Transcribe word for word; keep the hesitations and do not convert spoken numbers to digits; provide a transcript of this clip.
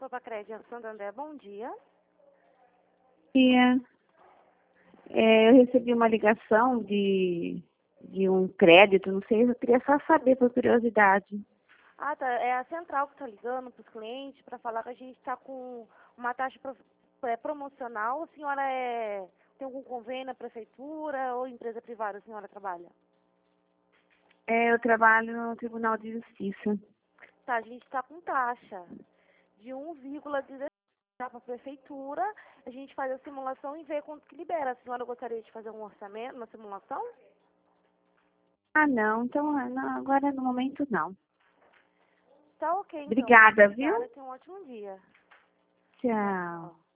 Copa Crédito Santander, bom dia. dia. É, eu recebi uma ligação de, de um crédito, não sei, eu queria só saber por curiosidade. Ah, tá. É a central que está ligando para os clientes para falar que a gente está com uma taxa pro, é, promocional. A senhora é, tem algum convênio na prefeitura ou empresa privada a senhora trabalha? É, eu trabalho no Tribunal de Justiça. Tá, a gente está com taxa de um vírgula dezesseis para a prefeitura. A gente faz a simulação e vê quanto que libera. A senhora gostaria de fazer um orçamento, uma simulação? Ah, não, então não, agora no momento não. Tá ok, então. Obrigada, Obrigada, viu? tenha um ótimo dia. Tchau.